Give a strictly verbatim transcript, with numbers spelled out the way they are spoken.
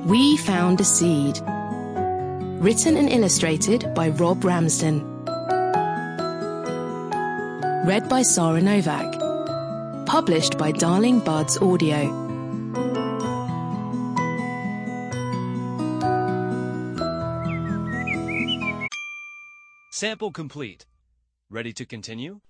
We Found a Seed. Written and illustrated by Rob Ramsden. Read by Sarah Novak. Published by Darling Buds Audio. Sample complete. Ready to continue?